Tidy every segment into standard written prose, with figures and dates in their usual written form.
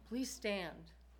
Please stand.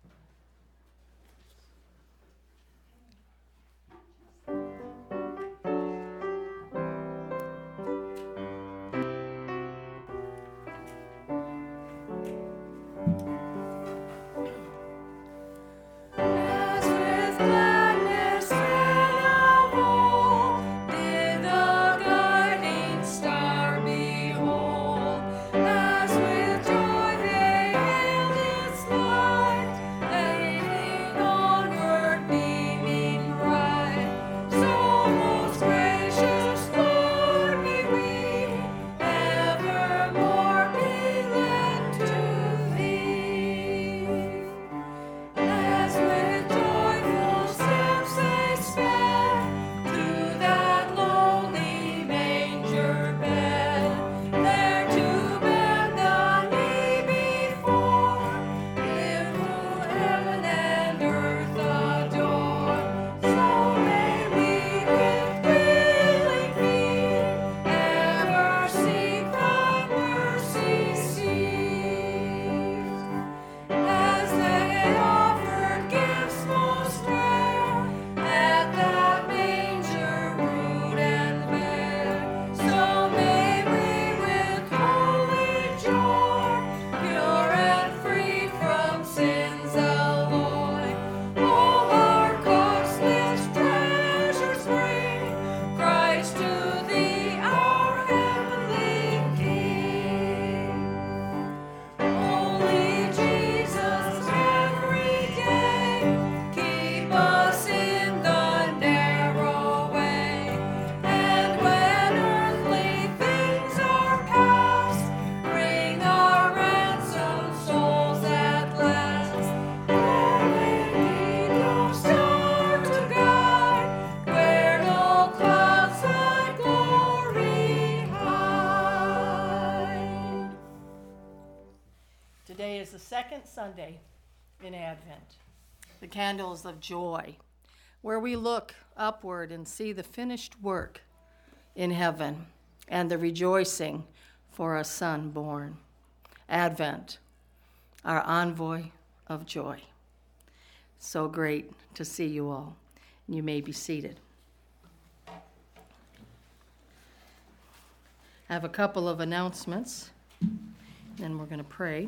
Today is the second Sunday in Advent, the candles of joy, where we look upward and see the finished work in heaven and the rejoicing for a son born. Advent, our envoy of joy. So great to see you all. You may be seated. I have a couple of announcements, then we're going to pray.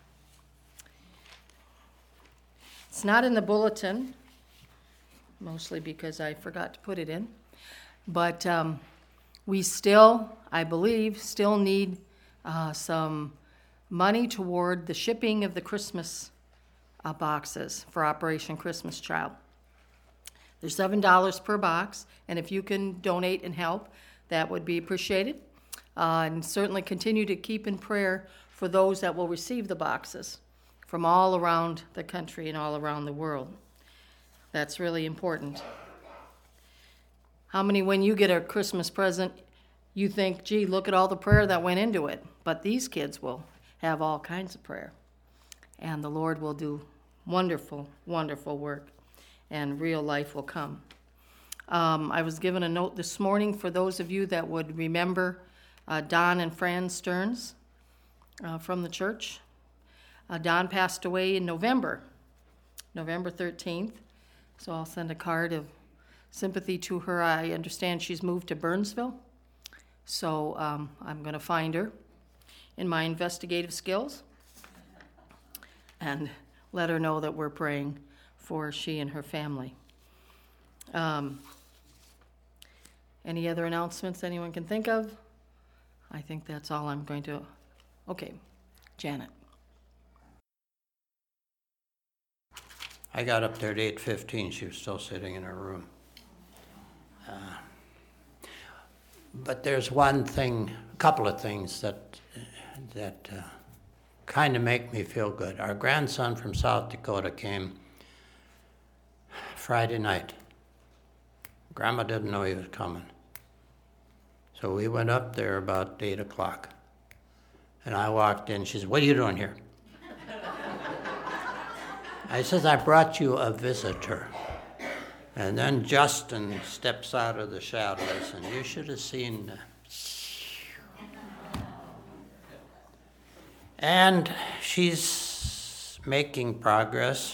It's not in the bulletin, mostly because I forgot to put it in, but we still, I believe, need some money toward the shipping of the Christmas boxes for Operation Christmas Child. They're $7 per box, and if you can donate and help, that would be appreciated. And certainly continue to keep in prayer for those that will receive the boxes from all around the country and all around the world. That's really important. How many, when you get a Christmas present, you think, gee, look at all the prayer that went into it? But these kids will have all kinds of prayer. And the Lord will do wonderful, wonderful work. And real life will come. I was given a note this morning for those of you that would remember Don and Fran Stearns from the church. Don passed away in November 13th. So I'll send a card of sympathy to her. I understand she's moved to Burnsville. So I'm going to find her in my investigative skills and let her know that we're praying for she and her family. Any other announcements anyone can think of? I think that's all I'm going to. Okay, Janet. I got up there at 8:15. She was still sitting in her room. But there's one thing, a couple of things that kind of make me feel good. Our grandson from South Dakota came Friday night. Grandma didn't know he was coming. So we went up there about 8 o'clock. And I walked in. She said, "What are you doing here?" I says, "I brought you a visitor." And then Justin steps out of the shadows, and you should have seen. And she's making progress.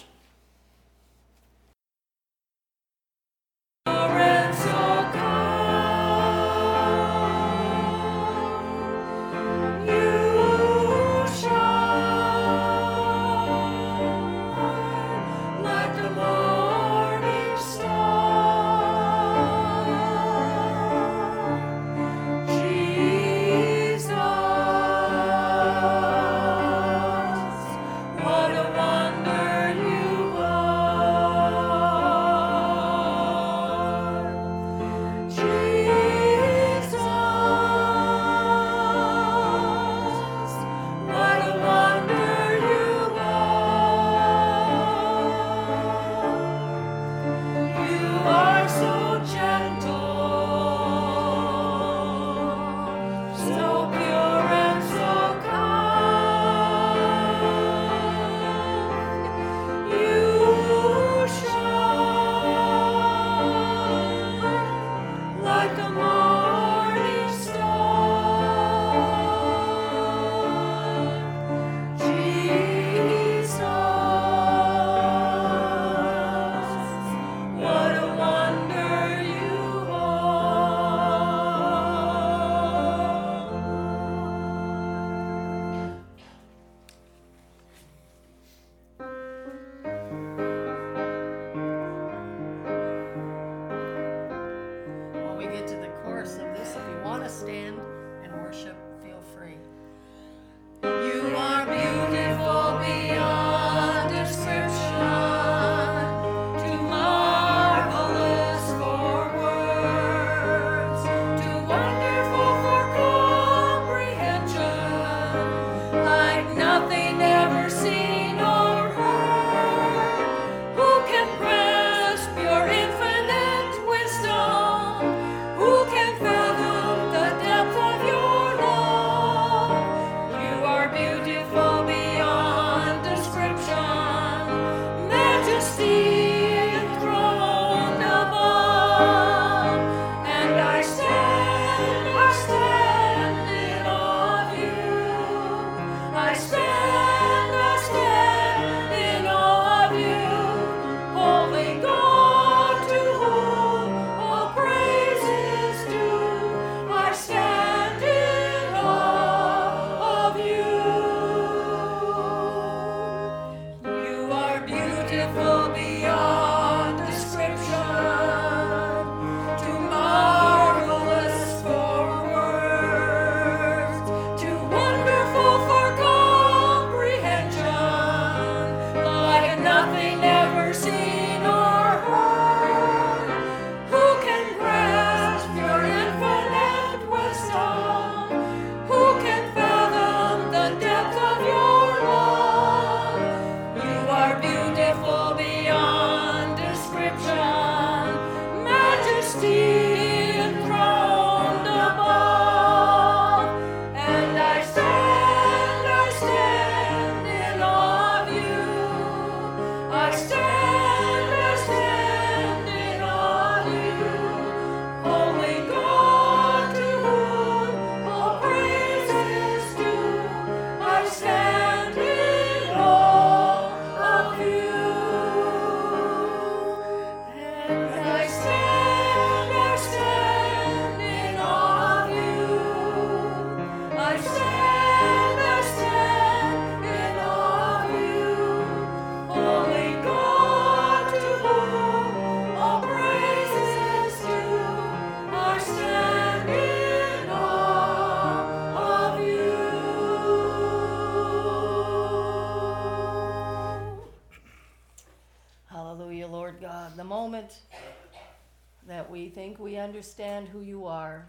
That we think we understand who you are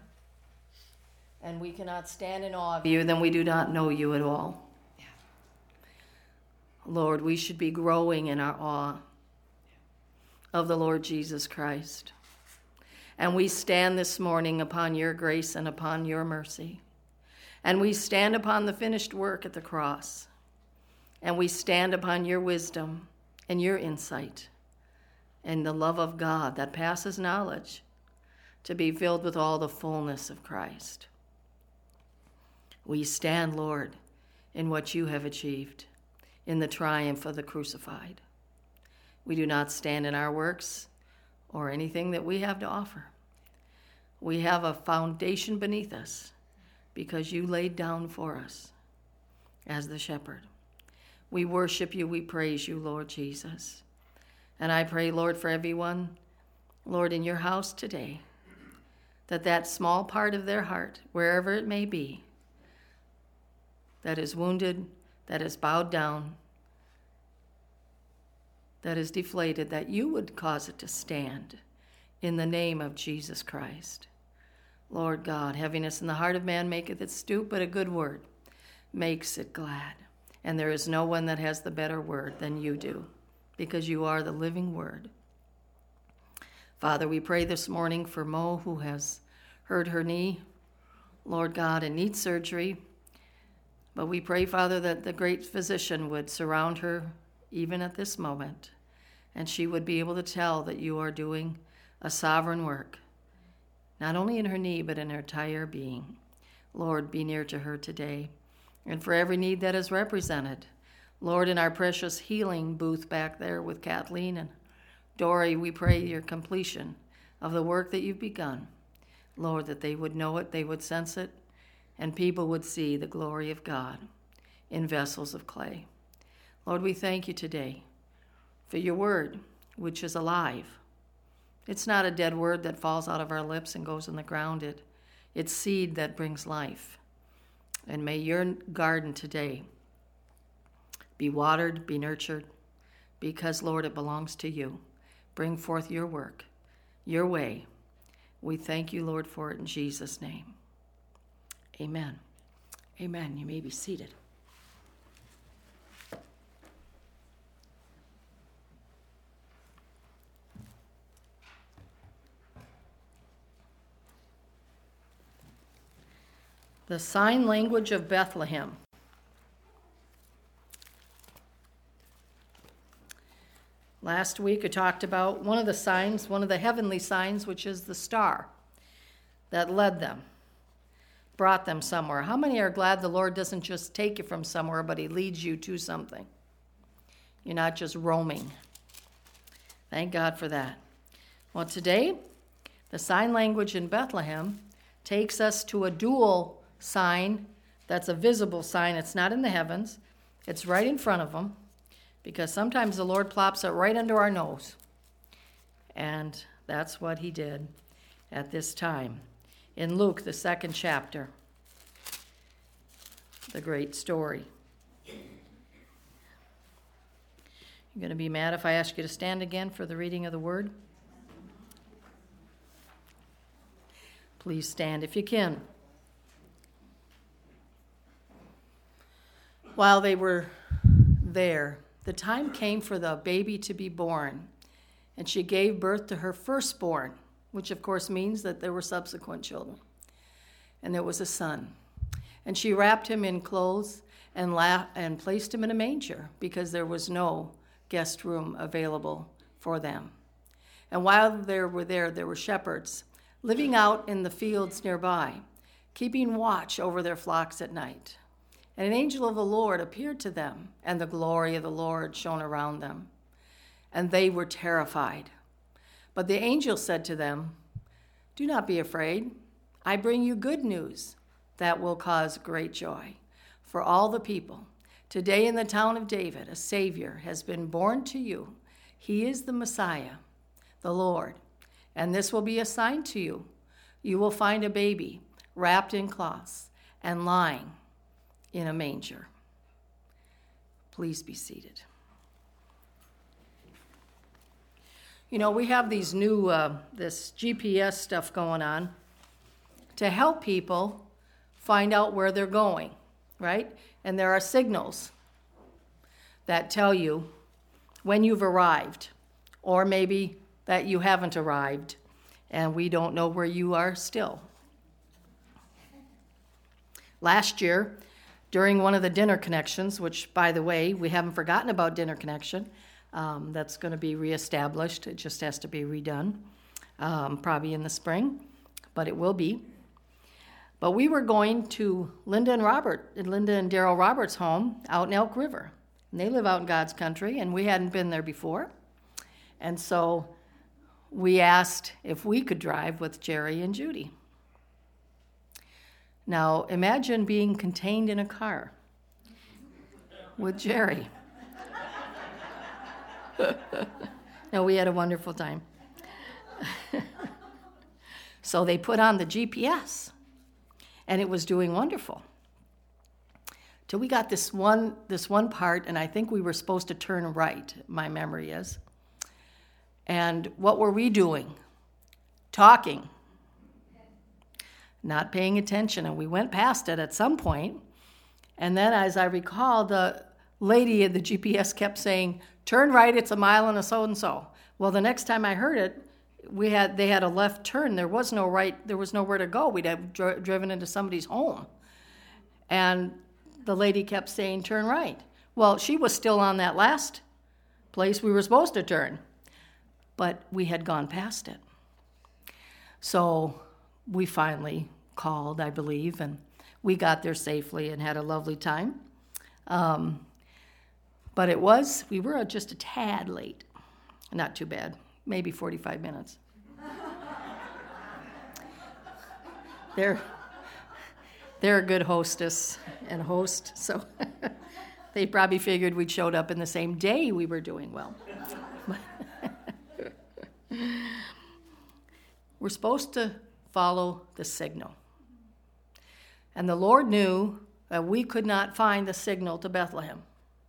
and we cannot stand in awe of you, then we do not know you at all. Yeah. Lord, we should be growing in our awe of the Lord Jesus Christ. And we stand this morning upon your grace and upon your mercy. And we stand upon the finished work at the cross. And we stand upon your wisdom and your insight and the love of God that passes knowledge, to be filled with all the fullness of Christ. We stand, Lord, in what you have achieved, in the triumph of the crucified. We do not stand in our works or anything that we have to offer. We have a foundation beneath us because you laid down for us as the shepherd. We worship you, we praise you, Lord Jesus. And I pray, Lord, for everyone, Lord, in your house today, that small part of their heart, wherever it may be, that is wounded, that is bowed down, that is deflated, that you would cause it to stand in the name of Jesus Christ. Lord God, heaviness in the heart of man maketh it stoop, but a good word makes it glad. And there is no one that has the better word than you do, because you are the living word. Father, we pray this morning for Mo, who has hurt her knee, Lord God, and needs surgery. But we pray, Father, that the great physician would surround her even at this moment, and she would be able to tell that you are doing a sovereign work, not only in her knee, but in her entire being. Lord, be near to her today. And for every need that is represented, Lord, in our precious healing booth back there with Kathleen and Dory, we pray your completion of the work that you've begun. Lord, that they would know it, they would sense it, and people would see the glory of God in vessels of clay. Lord, we thank you today for your word, which is alive. It's not a dead word that falls out of our lips and goes in the ground. It's seed that brings life. And may your garden today be watered, be nurtured, because, Lord, it belongs to you. Bring forth your work, your way. We thank you, Lord, for it in Jesus' name. Amen. Amen. You may be seated. The sign language of Bethlehem. Last week I talked about one of the signs, one of the heavenly signs, which is the star that led them, brought them somewhere. How many are glad the Lord doesn't just take you from somewhere, but he leads you to something? You're not just roaming. Thank God for that. Well, today, the sign language in Bethlehem takes us to a dual sign that's a visible sign. It's not in the heavens. It's right in front of them, because sometimes the Lord plops it right under our nose. And that's what he did at this time. In Luke, the 2nd chapter, the great story. You're going to be mad if I ask you to stand again for the reading of the word? Please stand if you can. While they were there, the time came for the baby to be born, and she gave birth to her firstborn, which of course means that there were subsequent children. And there was a son. And she wrapped him in clothes and placed him in a manger, because there was no guest room available for them. And while they were there were shepherds living out in the fields nearby, keeping watch over their flocks at night. And an angel of the Lord appeared to them, and the glory of the Lord shone around them. And they were terrified. But the angel said to them, "Do not be afraid. I bring you good news that will cause great joy for all the people. Today in the town of David, a Savior has been born to you. He is the Messiah, the Lord. And this will be a sign to you. You will find a baby wrapped in cloths and lying in a manger." Please be seated. You know, we have these new, this GPS stuff going on to help people find out where they're going, right? And there are signals that tell you when you've arrived, or maybe that you haven't arrived, and we don't know where you are still. Last year, during one of the dinner connections, which, by the way, we haven't forgotten about dinner connection, that's going to be reestablished. It just has to be redone, probably in the spring, but it will be. But we were going to Linda and Daryl Roberts' home out in Elk River, And they live out in God's country, and we hadn't been there before. And so we asked if we could drive with Jerry and Judy. Now, imagine being contained in a car with Jerry. No, we had a wonderful time. So they put on the GPS, and it was doing wonderful. Till we got this one part, and I think we were supposed to turn right, my memory is. And what were we doing? Talking. Not paying attention, and we went past it at some point. And then, as I recall, the lady at the GPS kept saying, "Turn right, it's a mile and a so-and-so." Well, the next time I heard it, they had a left turn. There was no right, there was nowhere to go. We'd have driven into somebody's home. And the lady kept saying, "Turn right." Well, she was still on that last place we were supposed to turn, but we had gone past it. So we finally called, I believe, and we got there safely and had a lovely time. But we were just a tad late. Not too bad, maybe 45 minutes. They're a good hostess and host, so they probably figured we'd showed up in the same day we were doing well. We're supposed to follow the signal. And the Lord knew that we could not find the signal to Bethlehem.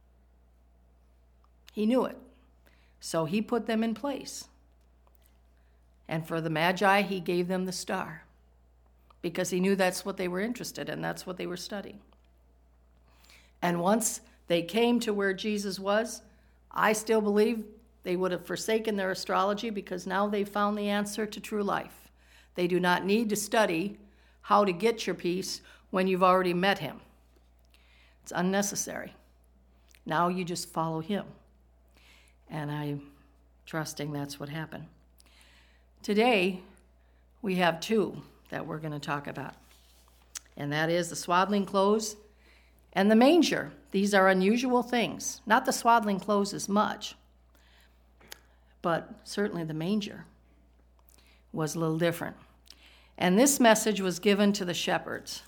He knew it. So he put them in place. And for the Magi, he gave them the star, because he knew that's what they were interested in, that's what they were studying. And once they came to where Jesus was, I still believe they would have forsaken their astrology, because now they found the answer to true life. They do not need to study how to get your peace when you've already met him. It's unnecessary. Now you just follow him. And I'm trusting that's what happened. Today, we have two that we're going to talk about. And that is the swaddling clothes and the manger. These are unusual things. Not the swaddling clothes as much, but certainly the manger was a little different. And this message was given to the shepherds.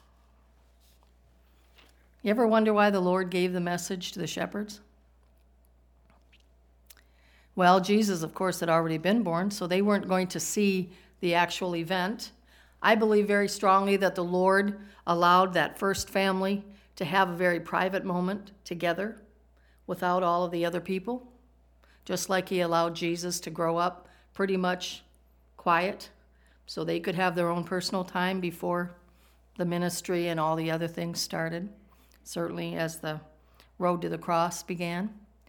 You ever wonder why the Lord gave the message to the shepherds? Well, Jesus, of course, had already been born, so they weren't going to see the actual event. I believe very strongly that the Lord allowed that first family to have a very private moment together without all of the other people, just like he allowed Jesus to grow up pretty much quiet so they could have their own personal time before the ministry and all the other things started, certainly as the road to the cross began.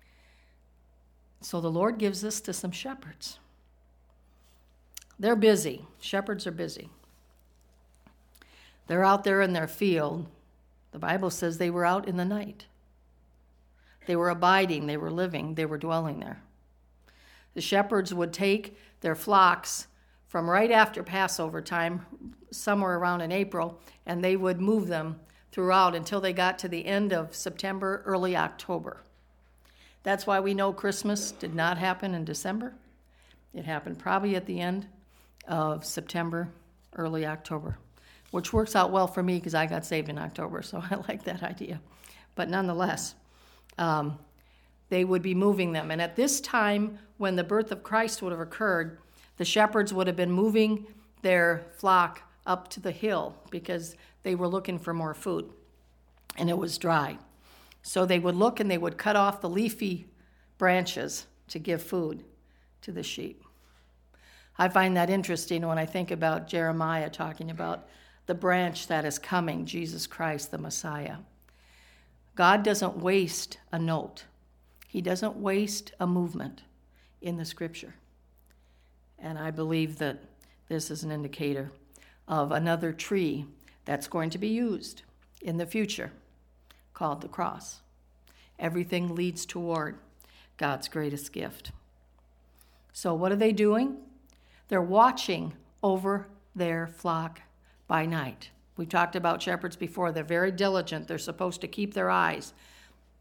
So the Lord gives this to some shepherds. They're busy. Shepherds are busy. They're out there in their field. The Bible says they were out in the night. They were abiding, they were living, they were dwelling there. The shepherds would take their flocks from right after Passover time, somewhere around in April, and they would move them throughout until they got to the end of September, early October. That's why we know Christmas did not happen in December. It happened probably at the end of September, early October, which works out well for me because I got saved in October, so I like that idea. But nonetheless, they would be moving them. And at this time, when the birth of Christ would have occurred, the shepherds would have been moving their flock up to the hill because they were looking for more food, and it was dry. So they would look and they would cut off the leafy branches to give food to the sheep. I find that interesting when I think about Jeremiah talking about the branch that is coming, Jesus Christ, the Messiah. God doesn't waste a note. He doesn't waste a movement in the Scripture. And I believe that this is an indicator of another tree that's going to be used in the future, called the cross. Everything leads toward God's greatest gift. So what are they doing? They're watching over their flock by night. We talked about shepherds before. They're very diligent. They're supposed to keep their eyes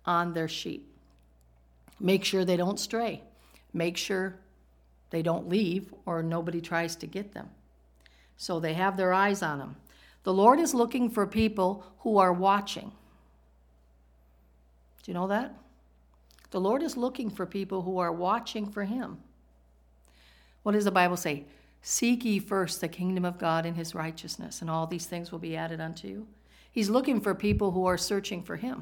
on their sheep. Make sure they don't stray. Make sure they don't leave or nobody tries to get them. So they have their eyes on them. The Lord is looking for people who are watching. Do you know that? The Lord is looking for people who are watching for him. What does the Bible say? Seek ye first the kingdom of God and his righteousness, and all these things will be added unto you. He's looking for people who are searching for him.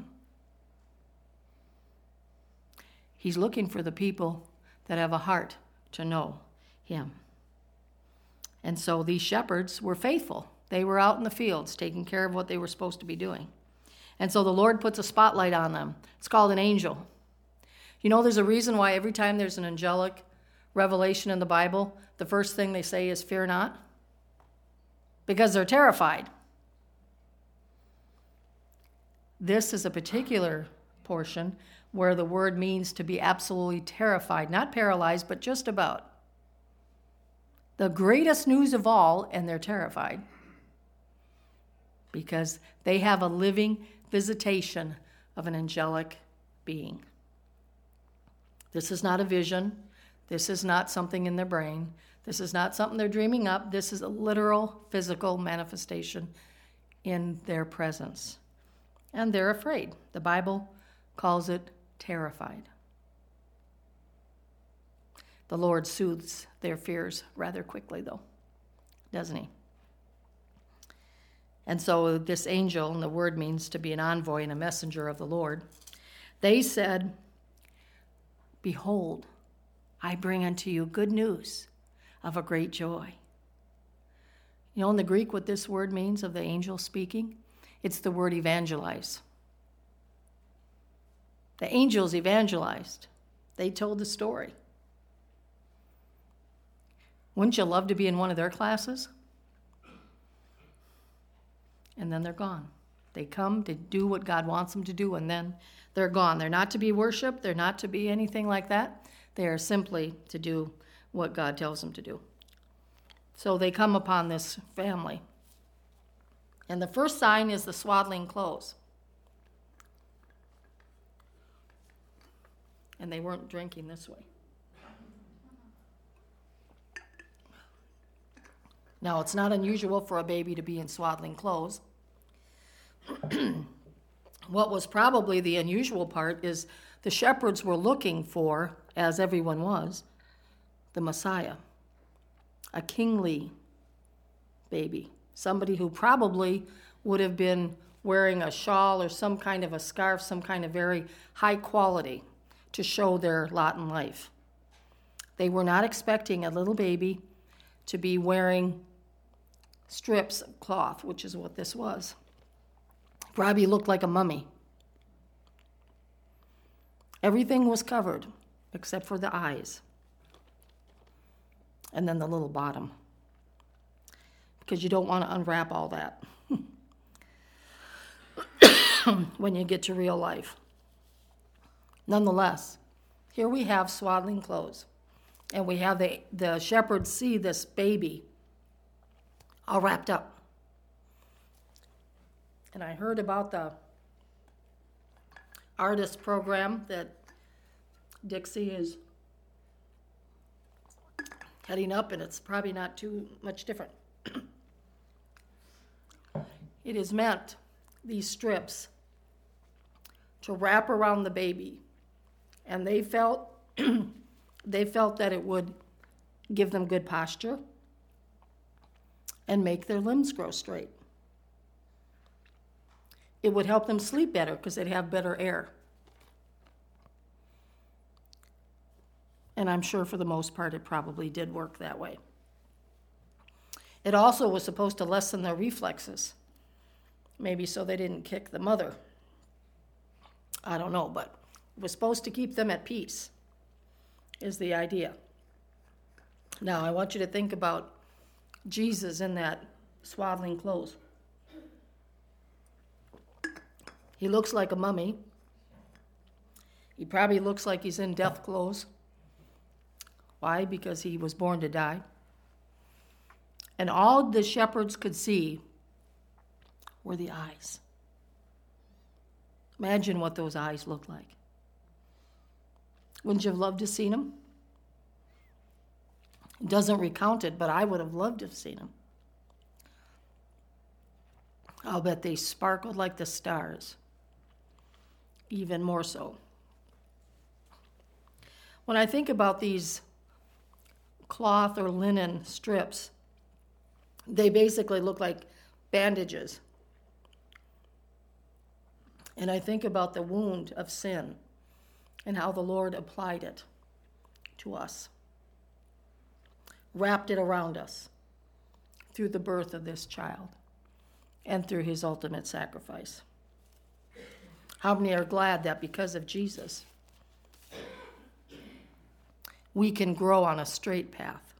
He's looking for the people that have a heart to know him. And so these shepherds were faithful. They were out in the fields taking care of what they were supposed to be doing. And so the Lord puts a spotlight on them. It's called an angel. You know, there's a reason why every time there's an angelic revelation in the Bible, the first thing they say is, fear not. Because they're terrified. This is a particular portion where the word means to be absolutely terrified, not paralyzed, but just about. The greatest news of all, and they're terrified because they have a living visitation of an angelic being. This is not a vision. This is not something in their brain. This is not something they're dreaming up. This is a literal, physical manifestation in their presence. And they're afraid. The Bible calls it terrified. The Lord soothes their fears rather quickly, though, doesn't he? And so this angel, and the word means to be an envoy and a messenger of the Lord, they said, behold, I bring unto you good news of a great joy. You know in the Greek what this word means of the angel speaking? It's the word evangelize. The angels evangelized. They told the story. Wouldn't you love to be in one of their classes? And then they're gone. They come to do what God wants them to do, and then they're gone. They're not to be worshiped. They're not to be anything like that. They are simply to do what God tells them to do. So they come upon this family. And the first sign is the swaddling clothes. And they weren't drinking this way. Now, it's not unusual for a baby to be in swaddling clothes. What was probably the unusual part is the shepherds were looking for, as everyone was, the Messiah, a kingly baby, somebody who probably would have been wearing a shawl or some kind of a scarf, some kind of very high quality to show their lot in life. They were not expecting a little baby to be wearing strips of cloth, which is what this was. Probably looked like a mummy. Everything was covered except for the eyes. And then the little bottom. Because you don't want to unwrap all that when you get to real life. Nonetheless, here we have swaddling clothes. And we have the shepherds see this baby all wrapped up. And I heard about the artist program that Dixie is heading up, and it's probably not too much different. It is meant, these strips, to wrap around the baby. And they felt that it would give them good posture and make their limbs grow straight. It would help them sleep better because they'd have better air. And I'm sure for the most part it probably did work that way. It also was supposed to lessen their reflexes, maybe so they didn't kick the mother. I don't know, but it was supposed to keep them at peace, is the idea. Now, I want you to think about Jesus in that swaddling clothes. He looks like a mummy. He probably looks like he's in death clothes. Why? Because he was born to die. And all the shepherds could see were the eyes. Imagine what those eyes look like. Wouldn't you have loved to have seen them? It doesn't recount it, but I would have loved to have seen them. I'll bet they sparkled like the stars, even more so. When I think about these cloth or linen strips, they basically look like bandages. And I think about the wound of sin and how the Lord applied it to us, wrapped it around us through the birth of this child and through his ultimate sacrifice. How many are glad that because of Jesus, we can grow on a straight path?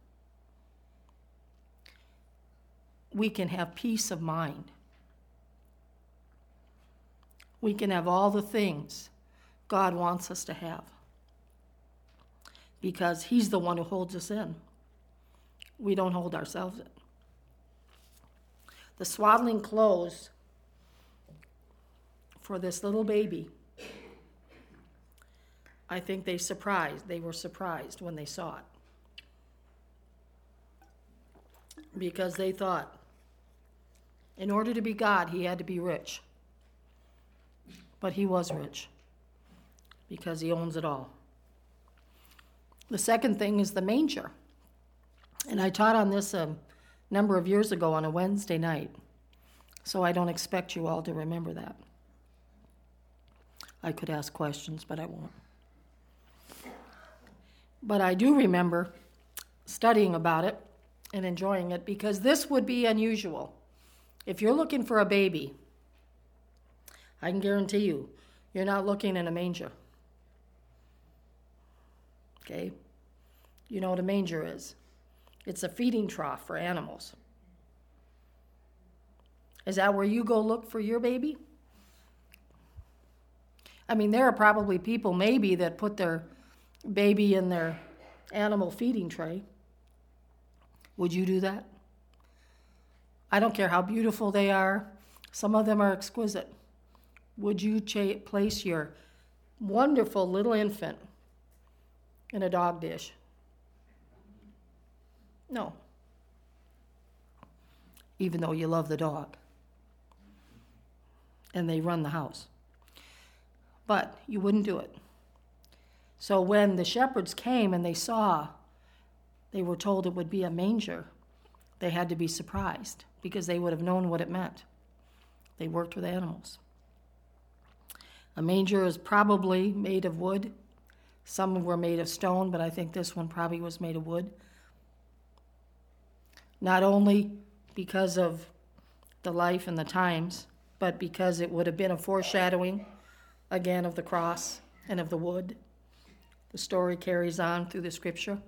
We can have peace of mind. We can have all the things God wants us to have because he's the one who holds us in. We don't hold ourselves in. The swaddling clothes for this little baby, I think they were surprised when they saw it. Because they thought, in order to be God, he had to be rich. But he was rich because he owns it all. The second thing is the manger. And I taught on this a number of years ago on a Wednesday night, so I don't expect you all to remember that. I could ask questions, but I won't. But I do remember studying about it and enjoying it because this would be unusual. If you're looking for a baby, I can guarantee you, you're not looking in a manger. Okay? You know what a manger is. It's a feeding trough for animals. Is that where you go look for your baby? I mean, there are probably people maybe that put their baby in their animal feeding tray. Would you do that? I don't care how beautiful they are. Some of them are exquisite. Would you place your wonderful little infant in a dog dish? No. Even though you love the dog and they run the house. But you wouldn't do it. So when the shepherds came and they were told it would be a manger, they had to be surprised because they would have known what it meant. They worked with animals. A manger is probably made of wood. Some were made of stone, but I think this one probably was made of wood. Not only because of the life and the times, but because it would have been a foreshadowing, again, of the cross and of the wood. The story carries on through the scripture.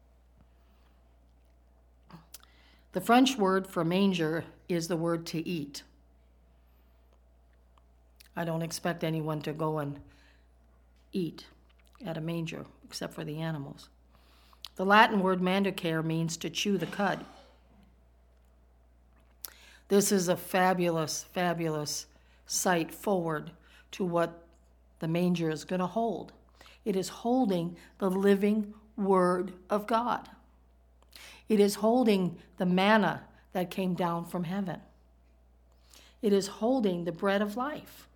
The French word for manger is the word to eat. I don't expect anyone to go and eat at a manger, except for the animals. The Latin word mandicare means to chew the cud. This is a fabulous, fabulous sight forward to what the manger is going to hold. It is holding the living Word of God. It is holding the manna that came down from heaven. It is holding the bread of life.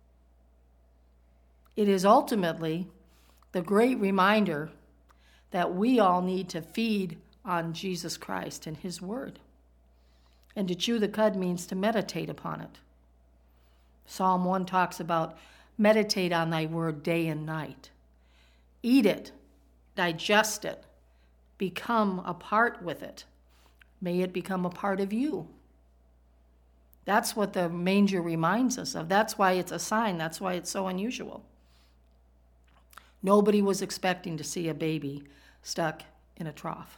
It is ultimately the great reminder that we all need to feed on Jesus Christ and his word. And to chew the cud means to meditate upon it. Psalm 1 talks about meditate on thy word day and night. Eat it, digest it, become a part with it. May it become a part of you. That's what the manger reminds us of. That's why it's a sign. That's why it's so unusual. Nobody was expecting to see a baby stuck in a trough.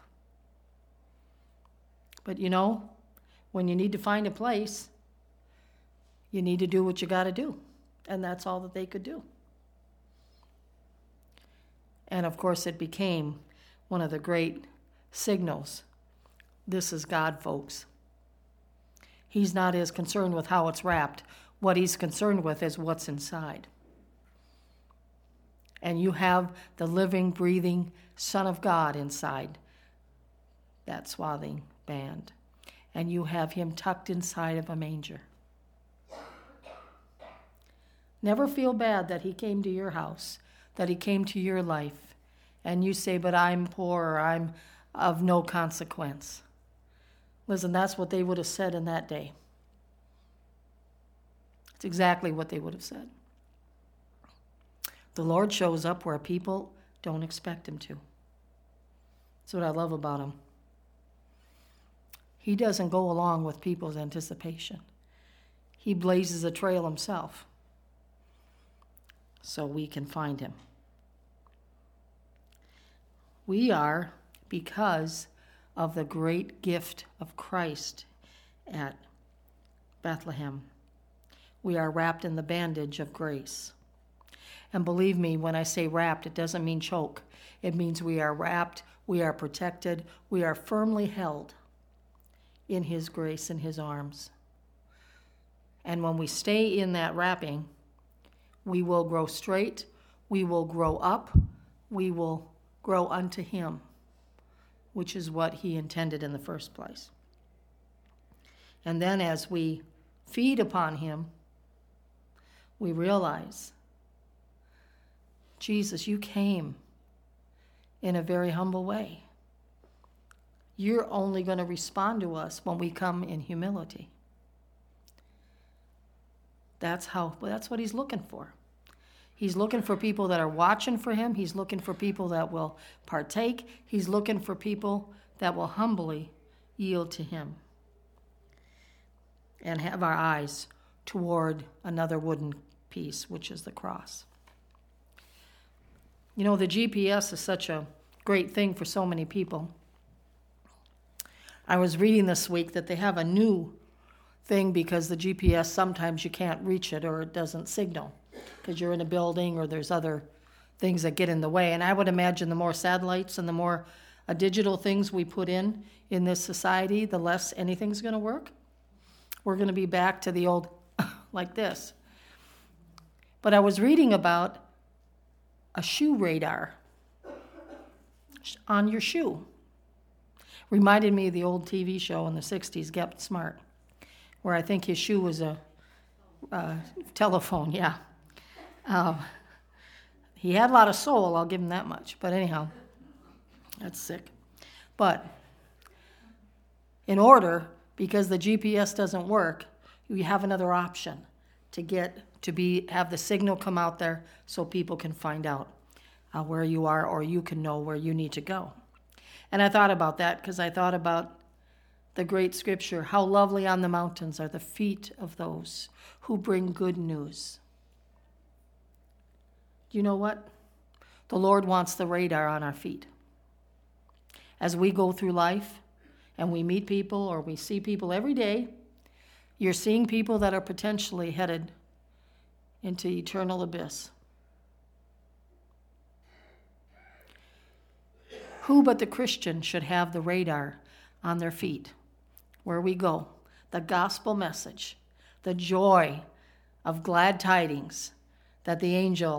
But you know, when you need to find a place, you need to do what you got to do. And that's all that they could do. And of course, it became one of the great signals. This is God, folks. He's not as concerned with how it's wrapped. What he's concerned with is what's inside. And you have the living, breathing Son of God inside that swathing band. And you have him tucked inside of a manger. Never feel bad that he came to your house, that he came to your life, and you say, but I'm poor, or I'm of no consequence. Listen, that's what they would have said in that day. It's exactly what they would have said. The Lord shows up where people don't expect him to. That's what I love about him. He doesn't go along with people's anticipation. He blazes a trail himself so we can find him. We are because of the great gift of Christ at Bethlehem. We are wrapped in the bandage of grace. And believe me, when I say wrapped, it doesn't mean choke. It means we are wrapped, we are protected, we are firmly held in his grace, in his arms. And when we stay in that wrapping, we will grow straight, we will grow up, we will grow unto him, which is what he intended in the first place. And then as we feed upon him, we realize, Jesus, you came in a very humble way. You're only going to respond to us when we come in humility. That's what he's looking for. He's looking for people that are watching for him. He's looking for people that will partake. He's looking for people that will humbly yield to him and have our eyes toward another wooden piece, which is the cross. You know, the GPS is such a great thing for so many people. I was reading this week that they have a new thing because the GPS, sometimes you can't reach it or it doesn't signal because you're in a building or there's other things that get in the way. And I would imagine the more satellites and the more digital things we put in this society, the less anything's going to work. We're going to be back to the old like this. But I was reading about a shoe radar on your shoe. Reminded me of the old TV show in the 60s, Get Smart, where I think his shoe was a telephone, yeah. He had a lot of soul, I'll give him that much. But anyhow, that's sick. But in order, because the GPS doesn't work, you have another option to have the signal come out there so people can find out where you are, or you can know where you need to go. And I thought about that because I thought about the great scripture, how lovely on the mountains are the feet of those who bring good news. You know what? The Lord wants the radar on our feet. As we go through life and we meet people or we see people every day, you're seeing people that are potentially headed into eternal abyss. Who but the Christian should have the radar on their feet where we go? The gospel message, the joy of glad tidings that the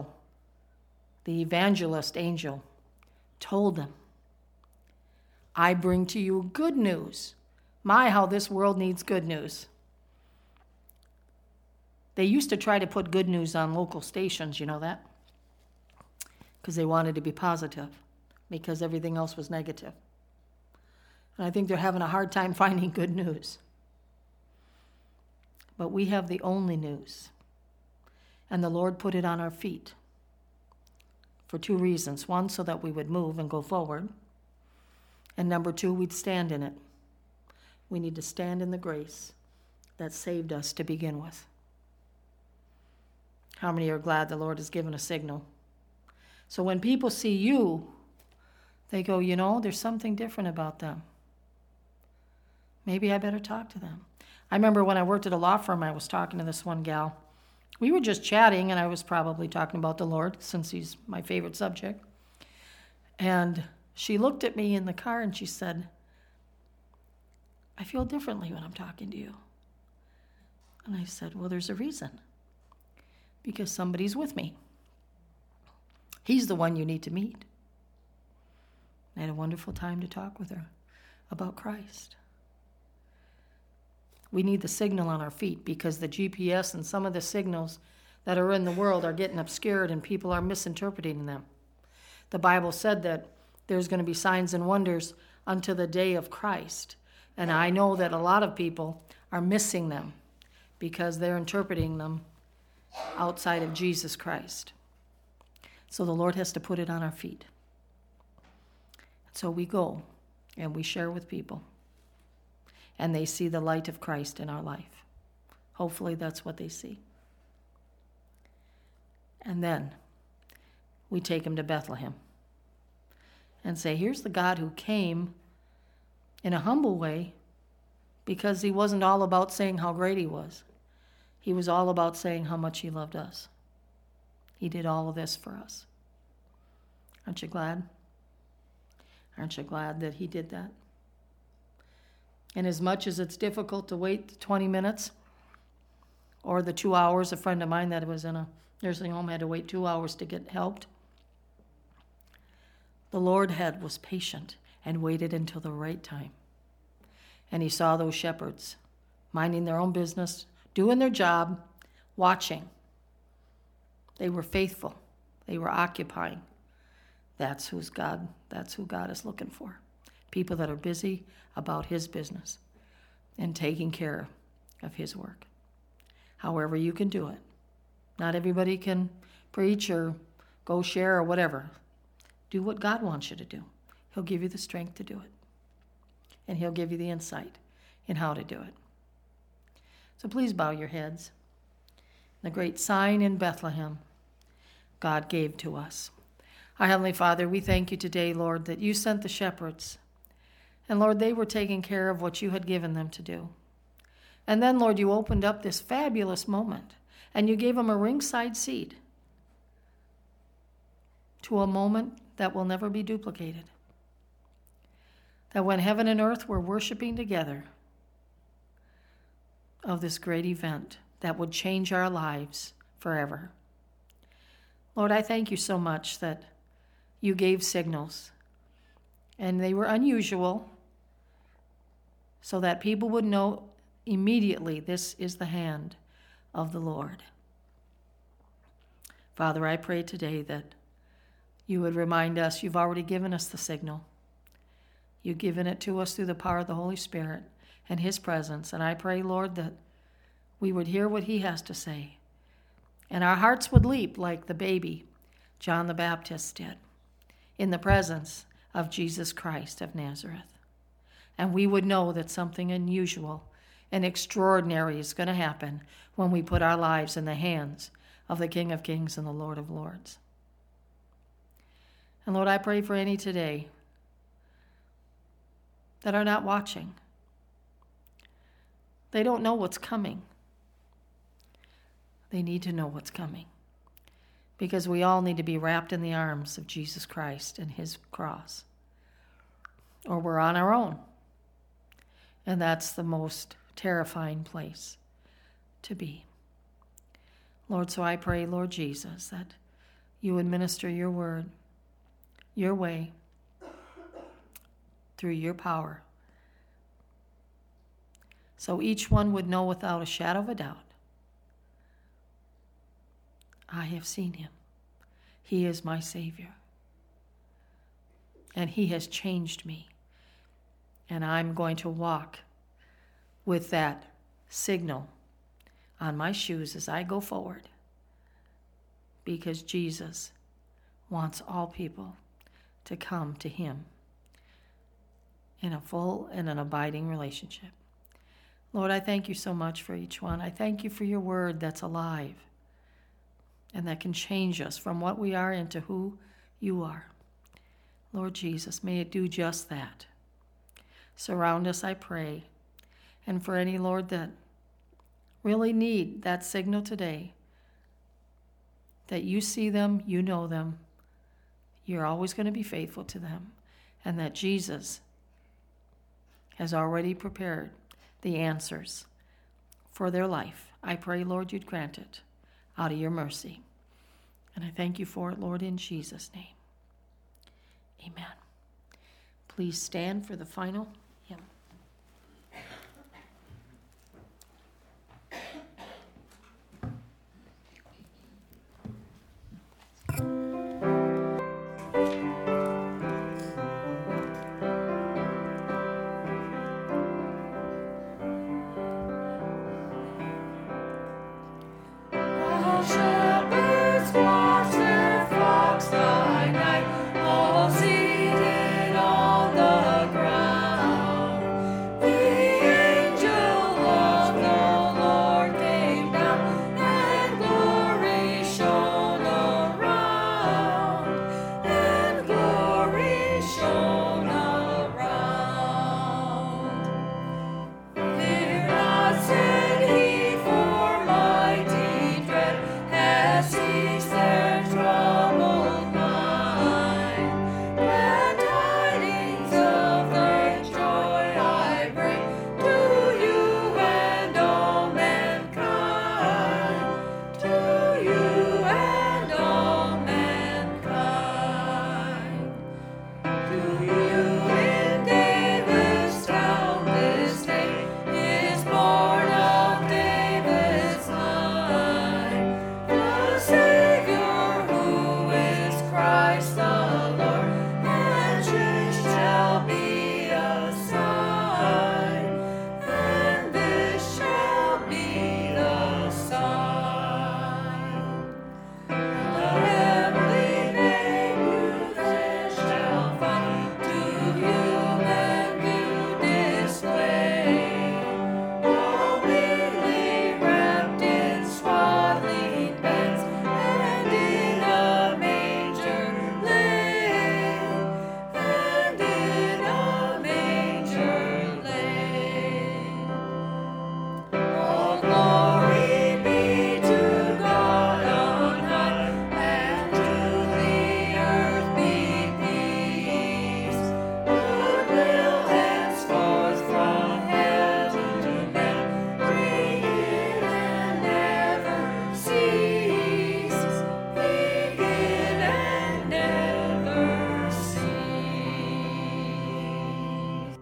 evangelist angel, told them. I bring to you good news. My, how this world needs good news. They used to try to put good news on local stations, you know that? Because they wanted to be positive, because everything else was negative. And I think they're having a hard time finding good news. But we have the only news. And the Lord put it on our feet for two reasons. One, so that we would move and go forward. And number two, we'd stand in it. We need to stand in the grace that saved us to begin with. How many are glad the Lord has given a signal? So when people see you, they go, you know, there's something different about them. Maybe I better talk to them. I remember when I worked at a law firm, I was talking to this one gal. We were just chatting, and I was probably talking about the Lord, since he's my favorite subject. And she looked at me in the car, and she said, I feel differently when I'm talking to you. And I said, well, there's a reason. Because somebody's with me. He's the one you need to meet. I had a wonderful time to talk with her about Christ. We need the signal on our feet because the GPS and some of the signals that are in the world are getting obscured and people are misinterpreting them. The Bible said that there's going to be signs and wonders unto the day of Christ. And I know that a lot of people are missing them because they're interpreting them outside of Jesus Christ. So the Lord has to put it on our feet. So we go and we share with people. And they see the light of Christ in our life. Hopefully that's what they see. And then we take them to Bethlehem and say, here's the God who came in a humble way because he wasn't all about saying how great he was. He was all about saying how much he loved us. He did all of this for us. Aren't you glad? Aren't you glad that he did that? And as much as it's difficult to wait the 20 minutes or the 2 hours, a friend of mine that was in a nursing home had to wait 2 hours to get helped. The Lord was patient and waited until the right time. And he saw those shepherds minding their own business, doing their job, watching. They were faithful. They were occupying. That's who God is looking for. People that are busy about his business and taking care of his work. However you can do it. Not everybody can preach or go share or whatever. Do what God wants you to do. He'll give you the strength to do it. And he'll give you the insight in how to do it. So please bow your heads. The great sign in Bethlehem God gave to us. Our Heavenly Father, we thank you today, Lord, that you sent the shepherds. And Lord, they were taking care of what you had given them to do. And then, Lord, you opened up this fabulous moment and you gave them a ringside seat to a moment that will never be duplicated. That when heaven and earth were worshiping together of this great event that would change our lives forever. Lord, I thank you so much that you gave signals and they were unusual so that people would know immediately this is the hand of the Lord. Father, I pray today that you would remind us you've already given us the signal. You've given it to us through the power of the Holy Spirit and his presence. And I pray, Lord, that we would hear what he has to say. And our hearts would leap like the baby John the Baptist did in the presence of Jesus Christ of Nazareth. And we would know that something unusual and extraordinary is going to happen when we put our lives in the hands of the King of Kings and the Lord of Lords. And Lord, I pray for any today that are not watching. They don't know what's coming. They need to know what's coming. Because we all need to be wrapped in the arms of Jesus Christ and his cross. Or we're on our own. And that's the most terrifying place to be. Lord, so I pray, Lord Jesus, that you would minister your word, your way, through your power. So each one would know without a shadow of a doubt, I have seen him. He is my Savior. And he has changed me. And I'm going to walk with that signal on my shoes as I go forward. Because Jesus wants all people to come to him in a full and an abiding relationship. Lord, I thank you so much for each one. I thank you for your word that's alive and that can change us from what we are into who you are. Lord Jesus, may it do just that. Surround us, I pray. And for any, Lord, that really need that signal today, that you see them, you know them, you're always going to be faithful to them, and that Jesus has already prepared the answers for their life. I pray, Lord, you'd grant it out of your mercy. And I thank you for it, Lord, in Jesus' name. Amen. Please stand for the final hymn. Shepherds watch their flocks by night, all seated on the ground. The angel of the Lord came down, and glory shone around, and glory shone around. Fear not, said he, for mighty dread has ceased their troubled mind. Glad tidings of thy joy I bring to you and all mankind, to you and all mankind. To you in David's town this day is born of David's line the Savior, who is Christ the Lord, and this shall be a sign, and this shall be the sign. The heavenly name you there shall find, to human view display. All meekly wrapped in swaddling bands, and in a manger laid, and in a manger laid. All glory be to God on high, and to the earth be peace. Goodwill henceforth from heaven to men, begin and never cease, begin and never cease.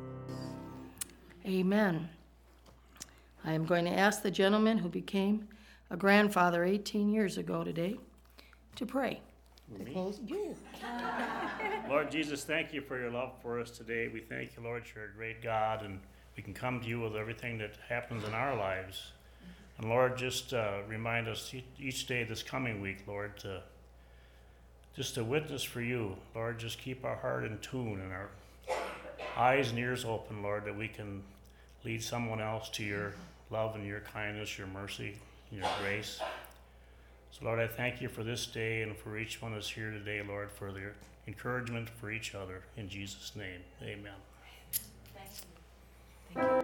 Amen. I am going to ask the gentleman who became a grandfather 18 years ago today to pray. To close you. Lord Jesus, thank you for your love for us today. We thank you, Lord, you're a great God, and we can come to you with everything that happens in our lives. And Lord, just remind us each day this coming week, Lord, to witness for you. Lord, just keep our heart in tune and our eyes and ears open, Lord, that we can lead someone else to your love and your kindness, your mercy, and your grace. So, Lord, I thank you for this day and for each one that's here today, Lord, for their encouragement for each other. In Jesus' name, amen. Thank you.